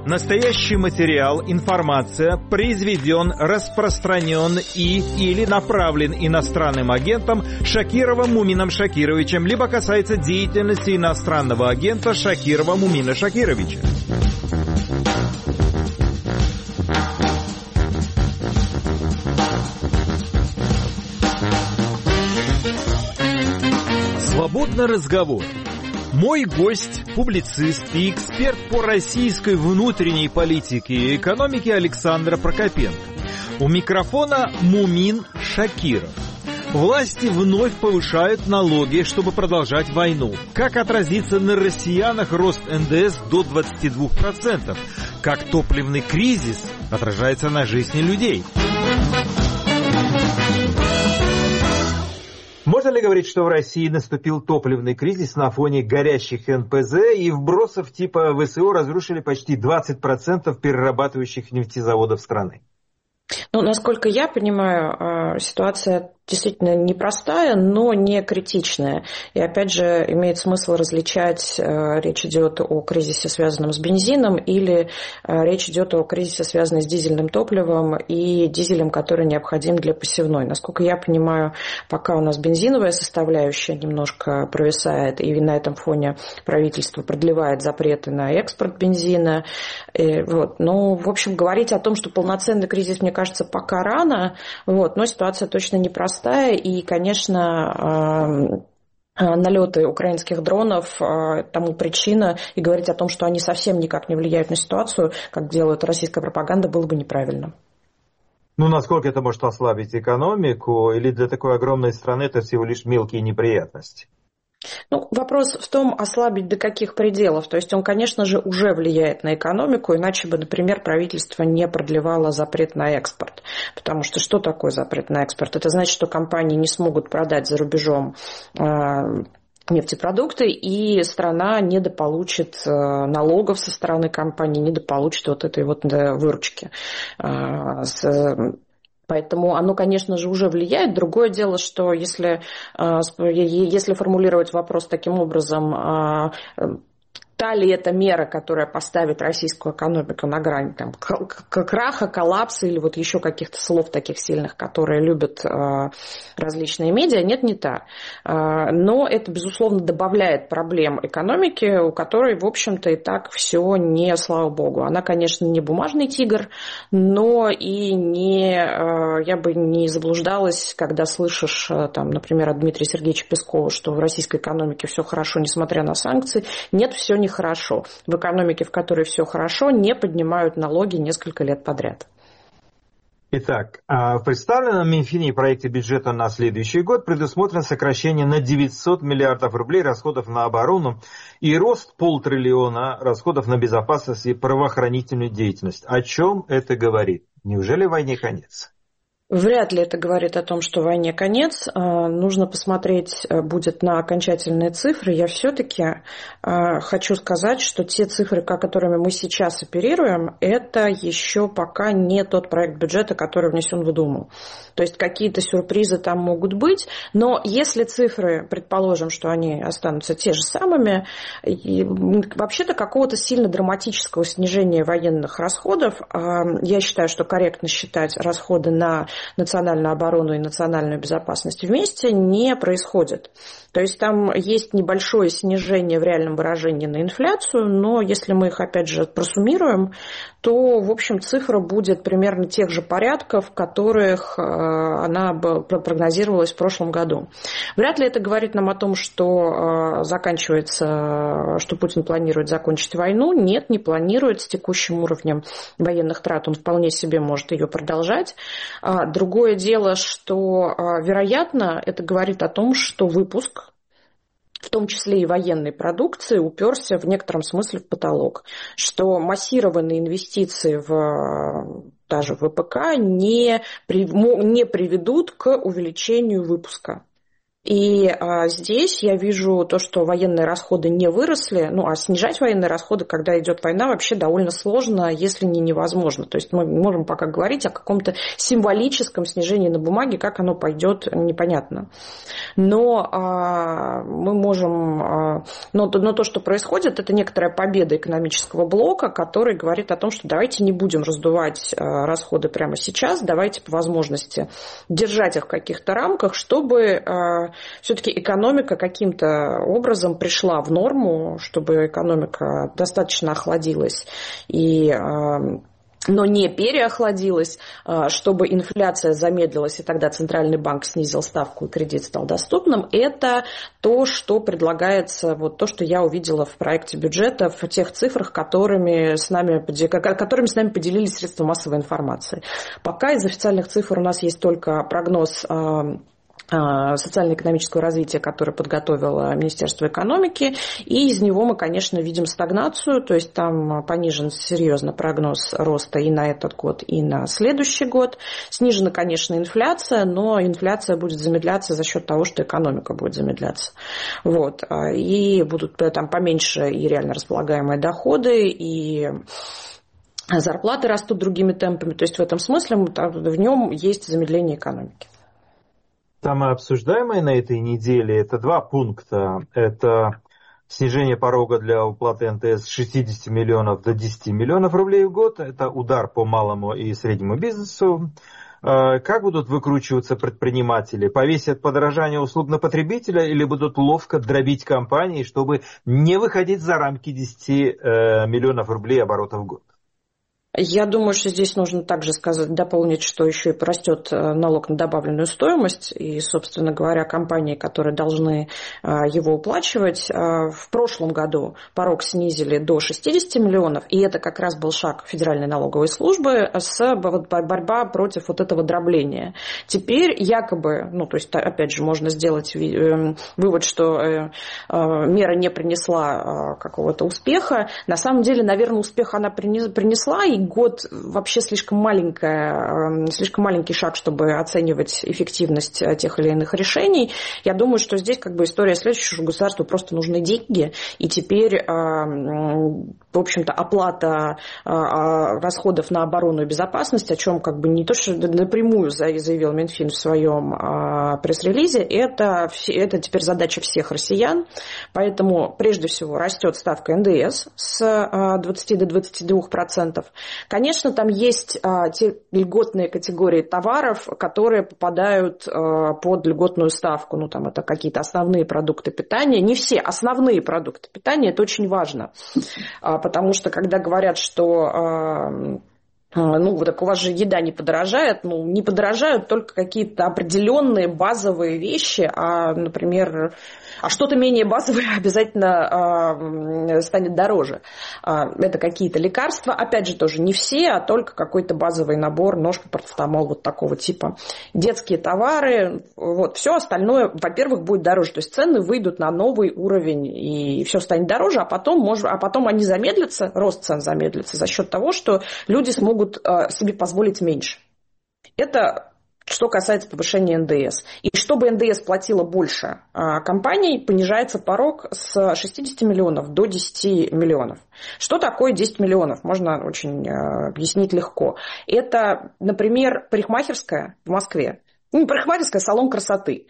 Настоящий материал, информация произведен, распространен или направлен иностранным агентом Шакировым Мумином Шакировичем, либо касается деятельности иностранного агента Шакирова Мумина Шакировича. Свободный разговор. Мой гость, публицист и эксперт по российской внутренней политике и экономике Александр Прокопенко. У микрофона Мумин Шакиров. Власти вновь повышают налоги, чтобы продолжать войну. Как отразится на россиянах рост НДС до 22%? Как топливный кризис отражается на жизни людей? Можно ли говорить, что в России наступил топливный кризис на фоне горящих НПЗ и вбросов типа ВСО разрушили почти 20% перерабатывающих нефтезаводов страны? Ну, насколько я понимаю, ситуация действительно непростая, но не критичная. И опять же, имеет смысл различать, речь идет о кризисе, связанном с бензином, или речь идет о кризисе, связанном с дизельным топливом и дизелем, который необходим для посевной. Насколько я понимаю, пока у нас бензиновая составляющая немножко провисает, и на этом фоне правительство продлевает запреты на экспорт бензина. Вот. Ну, в общем, говорить о том, что полноценный кризис, мне кажется, пока рано, вот, но ситуация точно непростая. И, конечно, налеты украинских дронов тому причина, и говорить о том, что они совсем никак не влияют на ситуацию, как делает российская пропаганда, было бы неправильно. Ну, насколько это может ослабить экономику, или для такой огромной страны это всего лишь мелкие неприятности? Ну, вопрос в том, ослабить до каких пределов. То есть он, конечно же, уже влияет на экономику, иначе бы, например, правительство не продлевало запрет на экспорт. Потому что такое запрет на экспорт? Это значит, что компании не смогут продать за рубежом нефтепродукты, и страна недополучит налогов со стороны компании, недополучит вот этой вот выручки. Поэтому оно, конечно же, уже влияет. Другое дело, что если формулировать вопрос таким образом, та ли это мера, которая поставит российскую экономику на грань там, краха, коллапса или вот еще каких-то слов таких сильных, которые любят различные медиа, нет, не та. Но это, безусловно, добавляет проблем экономике, у которой, в общем-то, и так все не, слава богу. Она, конечно, не бумажный тигр, но и не, я бы не заблуждалась, когда слышишь, там, например, от Дмитрия Сергеевича Пескова, что в российской экономике все хорошо, несмотря на санкции. Нет, все не хорошо. В экономике, в которой все хорошо, не поднимают налоги несколько лет подряд. Итак, в представленном Минфине проекте бюджета на следующий год предусмотрено сокращение на 900 миллиардов рублей расходов на оборону и рост 500 миллиона расходов на безопасность и правоохранительную деятельность. О чем это говорит? Неужели войне конец? Вряд ли это говорит о том, что войне конец. Нужно посмотреть будет на окончательные цифры. Я все-таки хочу сказать, что те цифры, которыми мы сейчас оперируем, это еще пока не тот проект бюджета, который внесен в Думу. То есть какие-то сюрпризы там могут быть, но если цифры, предположим, что они останутся те же самыми, вообще-то какого-то сильно драматического снижения военных расходов, я считаю, что корректно считать расходы на национальную оборону и национальную безопасность вместе, не происходит. То есть там есть небольшое снижение в реальном выражении на инфляцию, но если мы их опять же просуммируем, то, в общем, цифра будет примерно тех же порядков, в которых она прогнозировалась в прошлом году. Вряд ли это говорит нам о том, что что Путин планирует закончить войну. Нет, не планирует. С текущим уровнем военных трат он вполне себе может ее продолжать. Другое дело, что, вероятно, это говорит о том, что выпуск, в том числе и военной продукции, уперся в некотором смысле в потолок, что массированные инвестиции даже в ВПК не приведут к увеличению выпуска. И здесь я вижу то, что военные расходы не выросли, а снижать военные расходы, когда идет война, вообще довольно сложно, если не невозможно. То есть мы можем пока говорить о каком-то символическом снижении на бумаге, как оно пойдет, непонятно. Но мы можем... Но то, что происходит, это некоторая победа экономического блока, который говорит о том, что давайте не будем раздувать расходы прямо сейчас, давайте по возможности держать их в каких-то рамках, чтобы все-таки экономика каким-то образом пришла в норму, чтобы экономика достаточно охладилась но не переохладилась, чтобы инфляция замедлилась, и тогда Центральный банк снизил ставку, и кредит стал доступным. Это то, что предлагается, то, что я увидела в проекте бюджета, в тех цифрах, которыми с нами поделились средства массовой информации. Пока из официальных цифр у нас есть только прогноз социально-экономического развития, которое подготовило Министерство экономики, и из него мы, конечно, видим стагнацию, то есть там понижен серьезно прогноз роста и на этот год, и на следующий год. Снижена, конечно, инфляция, но инфляция будет замедляться за счет того, что экономика будет замедляться. И будут там поменьше и реально располагаемые доходы, и зарплаты растут другими темпами. То есть в этом смысле в нем есть замедление экономики. Самое обсуждаемое на этой неделе – это два пункта. Это снижение порога для уплаты НДС с 60 миллионов до 10 миллионов рублей в год. Это удар по малому и среднему бизнесу. Как будут выкручиваться предприниматели? Повесят подорожание услуг на потребителя или будут ловко дробить компании, чтобы не выходить за рамки 10 миллионов рублей оборота в год? Я думаю, что здесь нужно также дополнить, что еще и растет налог на добавленную стоимость. И, собственно говоря, компании, которые должны его уплачивать, в прошлом году порог снизили до 60 миллионов. И это как раз был шаг Федеральной налоговой службы борьба против этого дробления. Теперь якобы, то есть, опять же, можно сделать вывод, что мера не принесла какого-то успеха. На самом деле, наверное, успех она принесла, и год вообще слишком маленький шаг, чтобы оценивать эффективность тех или иных решений. Я думаю, что здесь история следующая, что государству просто нужны деньги, и теперь, в общем-то, оплата расходов на оборону и безопасность, о чем не то, что напрямую заявил Минфин в своем пресс-релизе, это теперь задача всех россиян, поэтому прежде всего растет ставка НДС с 20 до 22%. Конечно, там есть те льготные категории товаров, которые попадают под льготную ставку. Это какие-то основные продукты питания. Не все основные продукты питания, это очень важно. Потому что, когда говорят, что так у вас же еда не подорожает. Не подорожают только какие-то определенные базовые вещи, например, что-то менее базовое обязательно станет дороже. Это какие-то лекарства, опять же, тоже не все, а только какой-то базовый набор, ножка, парацетамол, такого типа. Детские товары, все остальное, во-первых, будет дороже. То есть цены выйдут на новый уровень, и все станет дороже, а потом они замедлятся, рост цен замедлится за счет того, что люди смогут себе позволить меньше. Это что касается повышения НДС. И чтобы НДС платило больше компаний, понижается порог с 60 миллионов до 10 миллионов. Что такое 10 миллионов? Можно очень объяснить легко. Это, например, парикмахерская в Москве. Парикмахерская, салон красоты,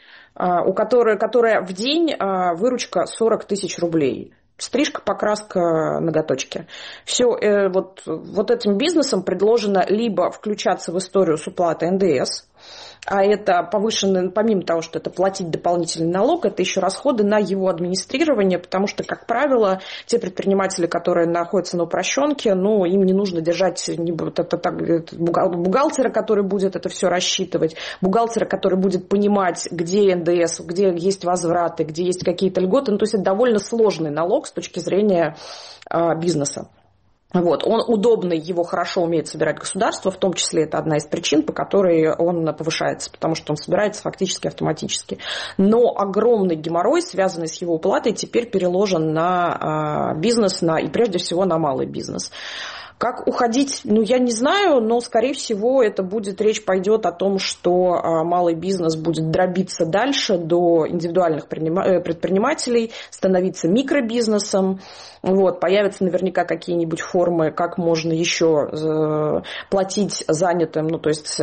которая в день выручка 40 тысяч рублей. Стрижка, покраска, ноготочки. Все этим бизнесом предложено либо включаться в историю с уплатой НДС, а это повышенный, помимо того, что это платить дополнительный налог, это еще расходы на его администрирование, потому что, как правило, те предприниматели, которые находятся на упрощенке, им не нужно держать бухгалтера, который будет это все рассчитывать, бухгалтера, который будет понимать, где НДС, где есть возвраты, где есть какие-то льготы. То есть это довольно сложный налог с точки зрения бизнеса. Вот. Он удобный, его хорошо умеет собирать государство, в том числе это одна из причин, по которой он повышается, потому что он собирается фактически автоматически. Но огромный геморрой, связанный с его уплатой, теперь переложен на бизнес, и прежде всего на малый бизнес. Как уходить, я не знаю, но, скорее всего, речь пойдет о том, что малый бизнес будет дробиться дальше до индивидуальных предпринимателей, становиться микробизнесом. Вот, появятся наверняка какие-нибудь формы, как можно еще платить занятым, то есть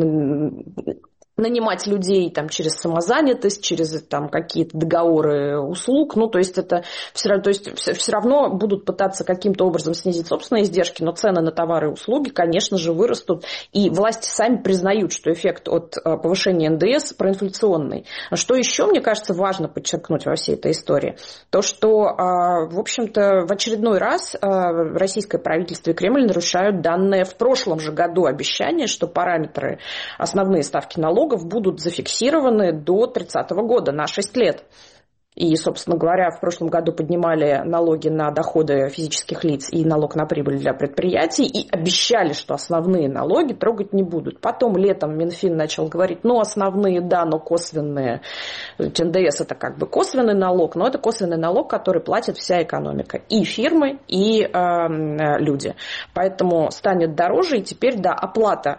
нанимать людей через самозанятость, через какие-то договоры услуг. То есть это все равно будут пытаться каким-то образом снизить собственные издержки, но цены на товары и услуги, конечно же, вырастут. И власти сами признают, что эффект от повышения НДС проинфляционный. Что еще, мне кажется, важно подчеркнуть во всей этой истории? То, что, в общем-то, в очередной раз российское правительство и Кремль нарушают данное в прошлом же году обещание, что параметры, основные ставки налогов будут зафиксированы до 30 года, на 6 лет. И, собственно говоря, в прошлом году поднимали налоги на доходы физических лиц и налог на прибыль для предприятий и обещали, что основные налоги трогать не будут. Потом летом Минфин начал говорить, основные, да, но косвенные. НДС это косвенный налог, но это косвенный налог, который платит вся экономика. И фирмы, и люди. Поэтому станет дороже, и теперь, да, оплата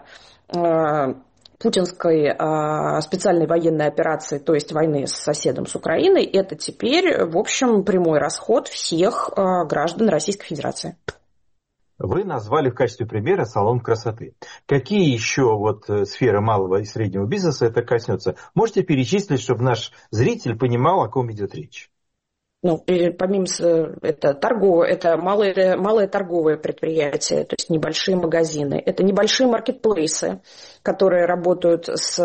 путинской специальной военной операции, то есть войны с соседом, с Украиной, это теперь, в общем, прямой расход всех граждан Российской Федерации. Вы назвали в качестве примера салон красоты. Какие еще сферы малого и среднего бизнеса это коснется? Можете перечислить, чтобы наш зритель понимал, о ком идет речь? Помимо это малые торговые предприятия, то есть небольшие магазины, это небольшие маркетплейсы, которые работают с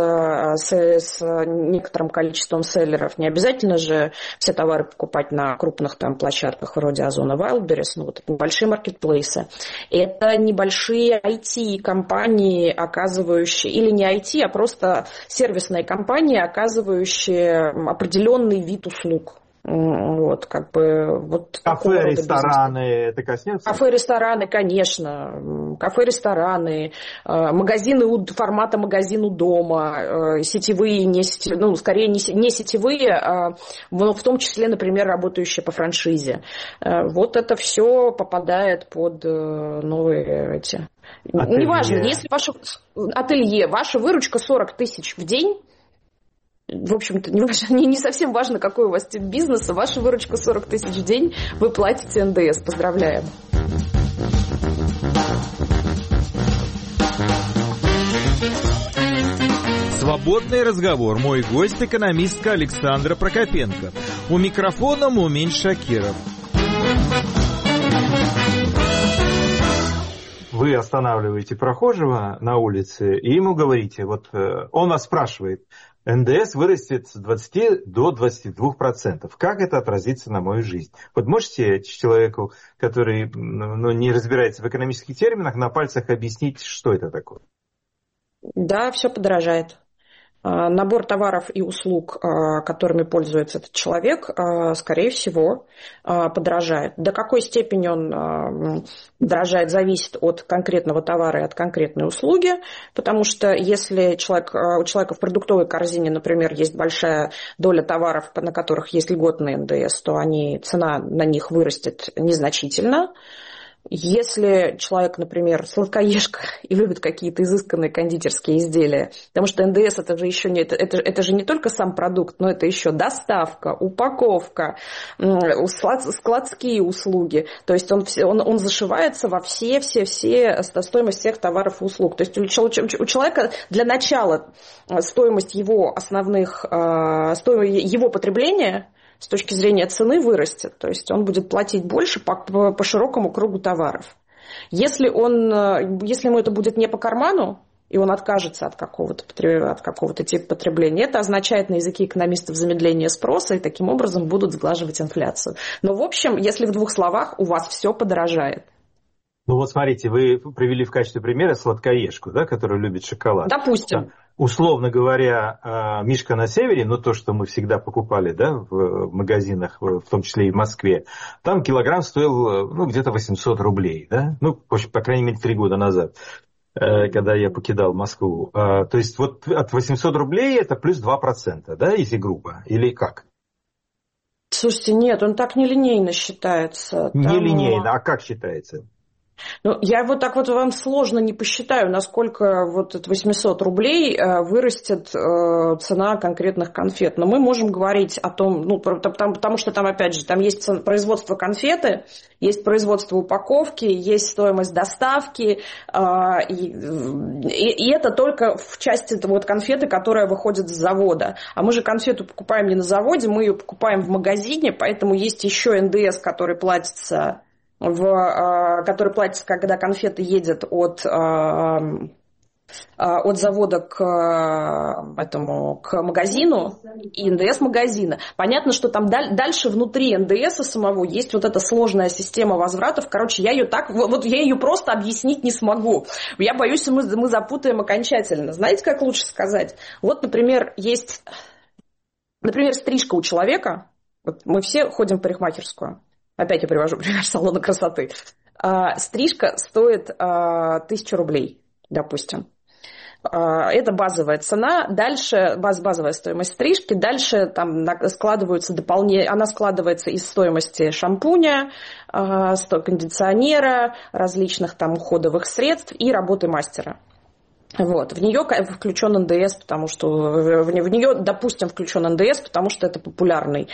некоторым количеством селлеров. Не обязательно же все товары покупать на крупных площадках вроде Озона, Wildberries, это небольшие маркетплейсы. Это небольшие IT-компании, оказывающие, или не IT, а просто сервисные компании, оказывающие определенный вид услуг. Кафе, рестораны, это коснется? Кафе, рестораны, конечно. Кафе, рестораны, магазины формата магазин у дома, сетевые, скорее не сетевые, но в том числе, например, работающие по франшизе. Это все попадает под новые эти. Ателье. Неважно, если ваше ателье, ваша выручка 40 тысяч в день, в общем-то, не совсем важно, какой у вас тип бизнеса. Ваша выручка 40 тысяч в день, вы платите НДС. Поздравляем. Свободный разговор. Мой гость — экономистка Александра Прокопенко. У микрофона Мумин Шакиров. Вы останавливаете прохожего на улице и ему говорите, он вас спрашивает, НДС вырастет с 20 до 22%. Как это отразится на мою жизнь? Можете человеку, который не разбирается в экономических терминах, на пальцах объяснить, что это такое? Да, все подорожает. Набор товаров и услуг, которыми пользуется этот человек, скорее всего, подорожает. До какой степени он дорожает, зависит от конкретного товара и от конкретной услуги, потому что если у человека в продуктовой корзине, например, есть большая доля товаров, на которых есть льготный НДС, то цена на них вырастет незначительно. Если человек, например, сладкоежка и любит какие-то изысканные кондитерские изделия, потому что НДС это же еще это же не только сам продукт, но это еще доставка, упаковка, складские услуги. То есть он зашивается во все стоимость всех товаров и услуг. То есть у человека для начала стоимость его его потребления с точки зрения цены вырастет. То есть он будет платить больше по широкому кругу товаров. Если ему это будет не по карману, и он откажется от какого-то типа потребления, это означает на языке экономистов замедление спроса, и таким образом будут сглаживать инфляцию. Но в общем, если в двух словах, у вас все подорожает. Смотрите, вы привели в качестве примера сладкоежку, да, которая любит шоколад. Допустим. условно говоря, мишка на севере, ну то, что мы всегда покупали, да, в магазинах, в том числе и в Москве, там килограмм стоил, ну, где-то 800 рублей, да, ну, по крайней мере, 3 года назад, когда я покидал Москву. То есть вот от 800 рублей это плюс 2%, да, если грубо, или как? Слушайте, нет, он так нелинейно считается. Нелинейно, а как считается? Ну, я вот так вот вам сложно не посчитаю, насколько вот от 800 рублей вырастет цена конкретных конфет. Но мы можем говорить о том, ну, потому что там, опять же, там есть производство конфеты, есть производство упаковки, есть стоимость доставки, и это только в части вот конфеты, которая выходит с завода. А мы же конфету покупаем не на заводе, мы ее покупаем в магазине, поэтому есть еще НДС, который платится когда конфета едет от завода к магазину и НДС магазина. Понятно, что там дальше внутри НДС самого есть вот эта сложная система возвратов. Короче, я ее просто объяснить не смогу. Я боюсь, мы запутаем окончательно. Знаете, как лучше сказать? Вот, например, есть, стрижка у человека. Вот мы все ходим в парикмахерскую. Опять я привожу пример салона красоты. Стрижка стоит 1000 рублей, допустим. Это базовая цена. Дальше базовая стоимость стрижки. Дальше там складываются она складывается из стоимости шампуня, кондиционера, различных там уходовых средств и работы мастера. Вот. В нее включен НДС, потому что в нее, допустим, включен НДС, потому что это популярная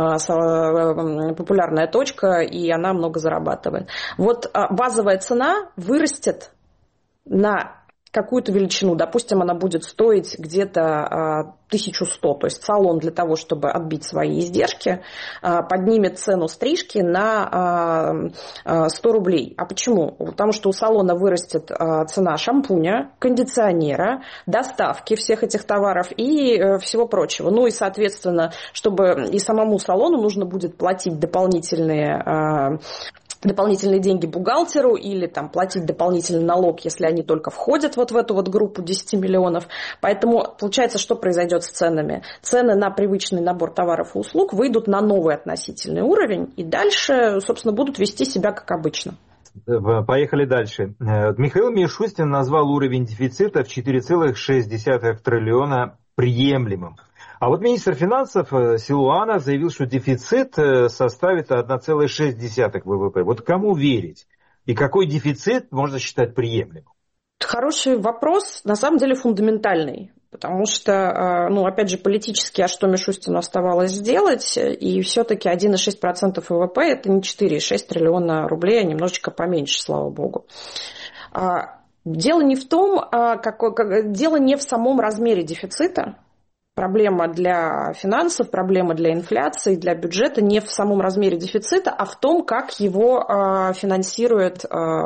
точка, и она много зарабатывает. Вот базовая цена вырастет на какую-то величину. Допустим, она будет стоить где-то 1100. То есть салон для того, чтобы отбить свои издержки, поднимет цену стрижки на 100 рублей. А почему? Потому что у салона вырастет цена шампуня, кондиционера, доставки всех этих товаров и всего прочего. Ну и, соответственно, чтобы и самому салону нужно будет платить дополнительные деньги бухгалтеру или там, платить дополнительный налог, если они только входят вот в эту вот группу 10 миллионов. Поэтому получается, что произойдет с ценами? Цены на привычный набор товаров и услуг выйдут на новый относительный уровень и дальше, собственно, будут вести себя как обычно. Поехали дальше. Михаил Мишустин назвал уровень дефицита в 4,6 триллиона приемлемым. А вот министр финансов Силуанов заявил, что дефицит составит 1,6 ВВП. Вот кому верить? И какой дефицит можно считать приемлемым? Хороший вопрос, на самом деле фундаментальный. Потому что, опять же, политически, а что Мишустину оставалось сделать? И все-таки 1,6% ВВП – это не 4,6 триллиона рублей, а немножечко поменьше, слава богу. Дело не в том, дело не в самом размере дефицита. Проблема для финансов, проблема для инфляции, для бюджета не в самом размере дефицита, а в том, как его финансируют,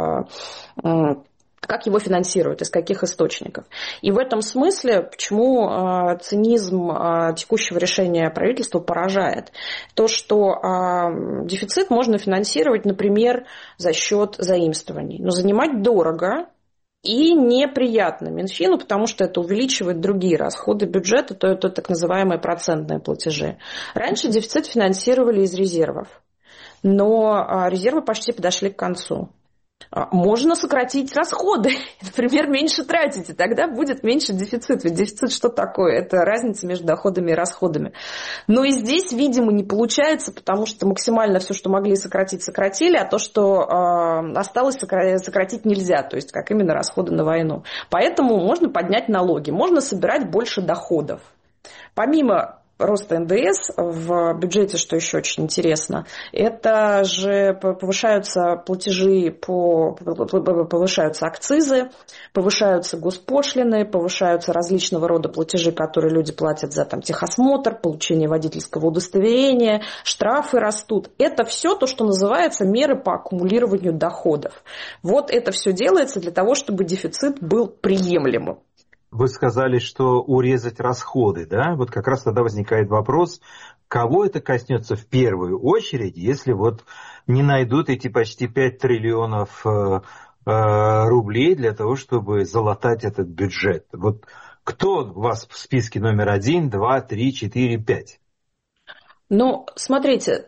из каких источников. И в этом смысле, почему цинизм текущего решения правительства поражает? То, что дефицит можно финансировать, например, за счет заимствований. Но занимать дорого и неприятно Минфину, потому что это увеличивает другие расходы бюджета, то это так называемые процентные платежи. Раньше дефицит финансировали из резервов, но резервы почти подошли к концу. Можно сократить расходы, например, меньше тратить, и тогда будет меньше дефицит. Ведь дефицит что такое? Это разница между доходами и расходами. Но и здесь, видимо, не получается, потому что максимально все, что могли сократить, сократили, а то, что осталось, сократить нельзя, то есть как именно расходы на войну. Поэтому можно поднять налоги, можно собирать больше доходов. Помимо роста НДС в бюджете, что еще очень интересно, это же повышаются платежи, повышаются акцизы, повышаются госпошлины, повышаются различного рода платежи, которые люди платят за техосмотр, получение водительского удостоверения, штрафы растут. Это все то, что называется меры по аккумулированию доходов. Вот это все делается для того, чтобы дефицит был приемлемым. Вы сказали, что урезать расходы, да? Вот как раз тогда возникает вопрос, кого это коснется в первую очередь, если вот не найдут эти почти 5 триллионов рублей для того, чтобы залатать этот бюджет. Вот Кто у вас в списке номер 1, 2, 3, 4, 5? Ну, смотрите,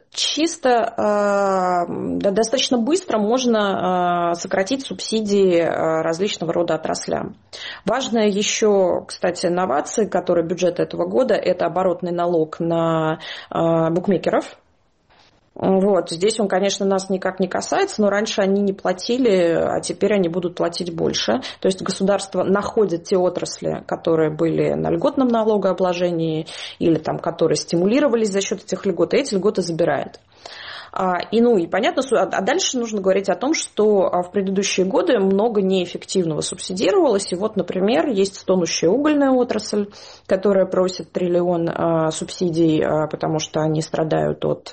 чисто достаточно быстро можно сократить субсидии различного рода отраслям. Важная еще, кстати, инновация, которая бюджет этого года, это оборотный налог на букмекеров. Вот. Здесь он, конечно, нас никак не касается, но раньше они не платили, а теперь они будут платить больше. То есть государство находит те отрасли, которые были на льготном налогообложении или там, которые стимулировались за счет этих льгот, и эти льготы забирает. И понятно, а дальше нужно говорить о том, что в предыдущие годы много неэффективного субсидировалось. И вот, например, есть стонущая угольная отрасль, которая просит триллион субсидий, потому что они страдают от,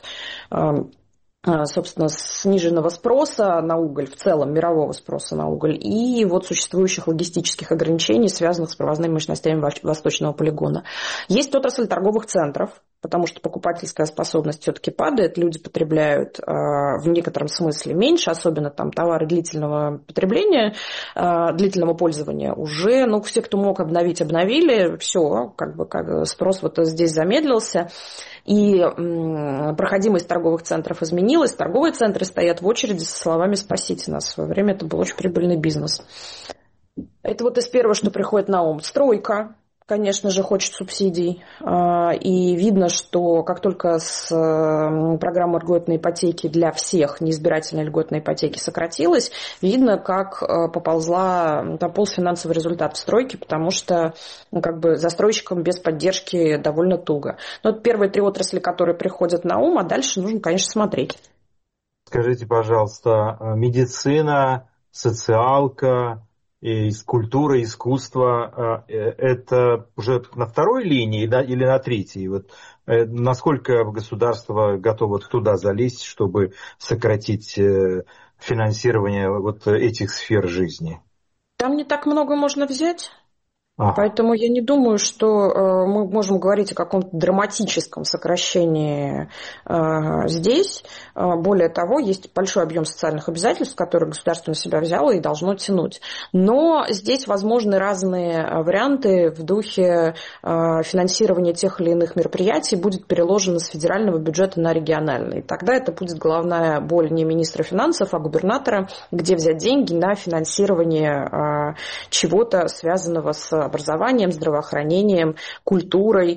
собственно, сниженного спроса на уголь, в целом мирового спроса на уголь, и вот существующих логистических ограничений, связанных с провозными мощностями Восточного полигона. Есть отрасль торговых центров, потому что покупательская способность все-таки падает, люди потребляют в некотором смысле меньше, особенно там товары длительного потребления, длительного пользования уже, все, кто мог обновить, обновили, все, как спрос вот здесь замедлился, и проходимость торговых центров изменилась, торговые центры стоят в очереди со словами «спасите нас». В свое время это был очень прибыльный бизнес. Это вот из первого, что приходит на ум. Стройка. Конечно же, хочет субсидий. И видно, что как только с программы льготной ипотеки для всех неизбирательной льготной ипотеки сократилась, видно, как пополз финансовый результат в стройке, потому что застройщикам без поддержки довольно туго. Но это первые 3 отрасли, которые приходят на ум, а дальше нужно, конечно, смотреть. Скажите, пожалуйста, медицина, социалка, культура, искусство, это уже на второй линии, да, или на третьей? Вот, насколько государство готово туда залезть, чтобы сократить финансирование вот этих сфер жизни? Там не так много можно взять. Поэтому я не думаю, что мы можем говорить о каком-то драматическом сокращении здесь. Более того, есть большой объем социальных обязательств, которые государство на себя взяло и должно тянуть. Но здесь возможны разные варианты в духе финансирования тех или иных мероприятий будет переложено с федерального бюджета на региональный. Тогда это будет головная боль не министра финансов, а губернатора, где взять деньги на финансирование чего-то, связанного с образованием, здравоохранением, культурой,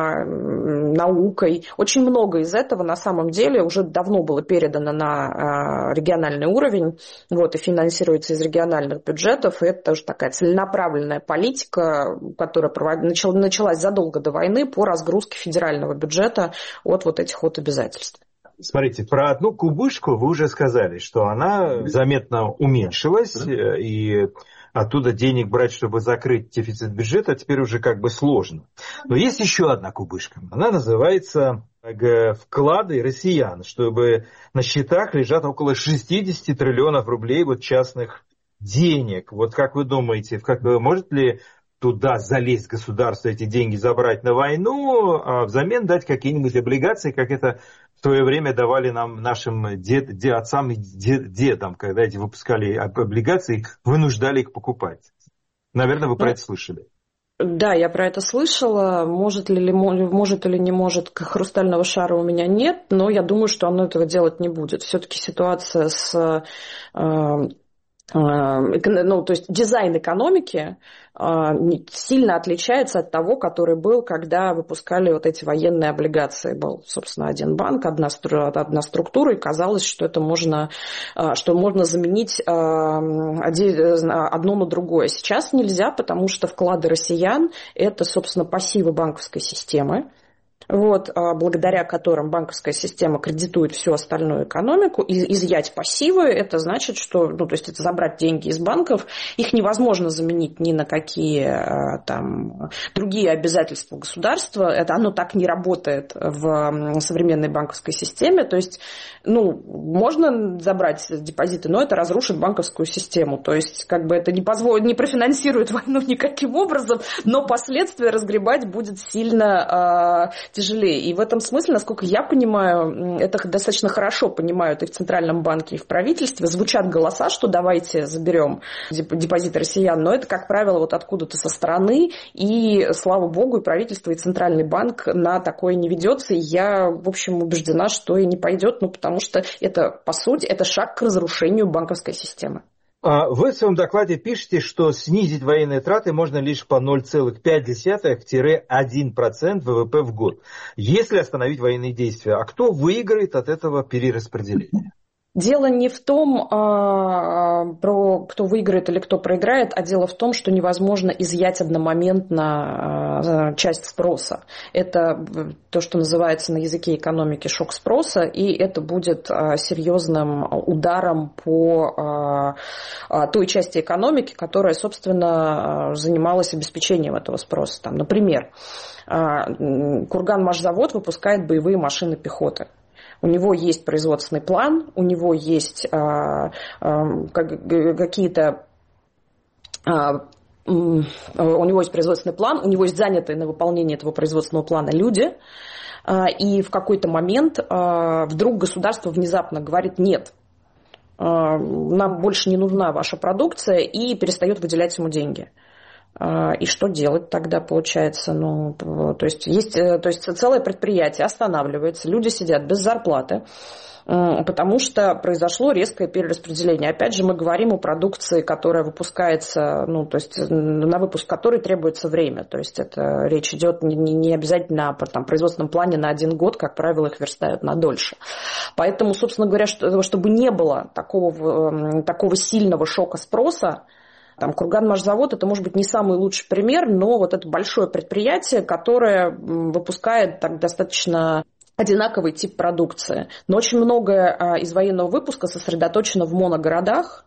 наукой. Очень много из этого на самом деле уже давно было передано на региональный уровень, и финансируется из региональных бюджетов. И это тоже такая целенаправленная политика, которая началась задолго до войны по разгрузке федерального бюджета от вот этих вот обязательств. Смотрите, про одну кубышку вы уже сказали, что она заметно уменьшилась, и оттуда денег брать, чтобы закрыть дефицит бюджета, теперь уже сложно. Но есть еще одна кубышка. Она называется вклады россиян, чтобы на счетах лежат около 60 триллионов рублей частных денег. Вот как вы думаете, может ли туда залезть государство, эти деньги забрать на войну, а взамен дать какие-нибудь облигации, как это в свое время давали нам, нашим отцам и дедам, когда эти выпускали облигации, вынуждали их покупать. Наверное, вы про это слышали. Да, я про это слышала. Может или не может, хрустального шара у меня нет, но я думаю, что оно этого делать не будет. Все-таки ситуация с... то есть дизайн экономики сильно отличается от того, который был, когда выпускали вот эти военные облигации. Был, собственно, один банк, одна структура, и казалось, что это можно заменить одно на другое. Сейчас нельзя, потому что вклады россиян – это, собственно, пассивы банковской системы. Благодаря которым банковская система кредитует всю остальную экономику, и изъять пассивы, это значит, что, то есть это забрать деньги из банков, их невозможно заменить ни на какие другие обязательства государства, оно так не работает в современной банковской системе, то есть, можно забрать депозиты, но это разрушит банковскую систему, то есть, это не профинансирует войну никаким образом, но последствия разгребать будет сильно тяжелее. И в этом смысле, насколько я понимаю, это достаточно хорошо понимают и в Центральном банке, и в правительстве. Звучат голоса, что давайте заберем депозиты россиян, но это, как правило, вот откуда-то со стороны. И, слава богу, и правительство, и Центральный банк на такое не ведется. И я, в общем, убеждена, что и не пойдет, потому что это, по сути, это шаг к разрушению банковской системы. Вы в своем докладе пишете, что снизить военные траты можно лишь по 0,5-1% ВВП в год, если остановить военные действия. А кто выиграет от этого перераспределения? Дело не в том, кто выиграет или кто проиграет, а дело в том, что невозможно изъять одномоментно часть спроса. Это то, что называется на языке экономики шок спроса, и это будет серьезным ударом по той части экономики, которая, собственно, занималась обеспечением этого спроса. Там, например, Курганмашзавод выпускает боевые машины пехоты. У него есть производственный план, у него есть какие-то... У него есть производственный план, у него есть занятые на выполнение этого производственного плана люди, и в какой-то момент вдруг государство внезапно говорит: нет, нам больше не нужна ваша продукция, и перестает выделять ему деньги. И что делать тогда, получается? То есть целое предприятие останавливается, люди сидят без зарплаты, потому что произошло резкое перераспределение. Опять же, мы говорим о продукции, которая выпускается, на выпуск которой требуется время. То есть это речь идет не обязательно о производственном плане на 1 год, как правило, их верстают на дольше. Поэтому, собственно говоря, чтобы не было такого сильного шока спроса, Курганмашзавод — это, может быть, не самый лучший пример, но вот это большое предприятие, которое выпускает достаточно одинаковый тип продукции. Но очень многое из военного выпуска сосредоточено в моногородах,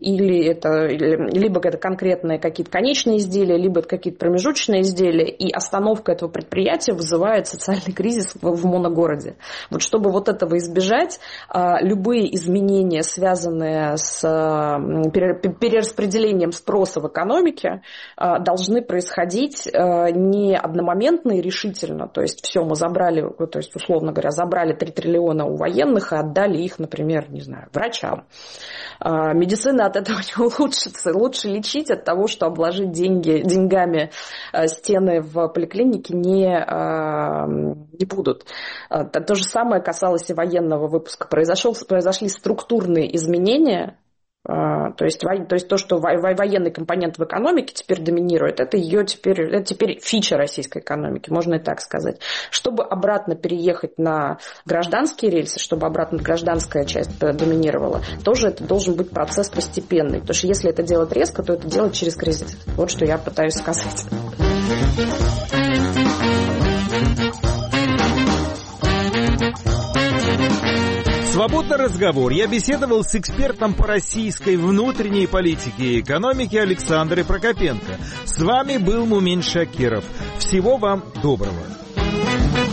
либо это конкретные какие-то конечные изделия, либо это какие-то промежуточные изделия, и остановка этого предприятия вызывает социальный кризис в моногороде. Вот чтобы вот этого избежать, любые изменения, связанные с перераспределением спроса в экономике, должны происходить не одномоментно и решительно. То есть все, мы забрали, то есть, условно говоря, забрали 3 триллиона у военных и отдали их, например, не знаю, врачам. Медицина от этого не улучшится. Лучше лечить от того, что обложить деньгами стены в поликлинике не будут. То же самое касалось и военного выпуска. Произошли структурные изменения. То есть то, что военный компонент в экономике теперь доминирует, это теперь фича российской экономики, можно и так сказать. Чтобы обратно переехать на гражданские рельсы, чтобы обратно гражданская часть доминировала, тоже это должен быть процесс постепенный. Потому что если это делать резко, то это делать через кризис. Вот что я пытаюсь сказать. Свободный разговор. Я беседовал с экспертом по российской внутренней политике и экономике Александрой Прокопенко. С вами был Мумин Шакиров. Всего вам доброго.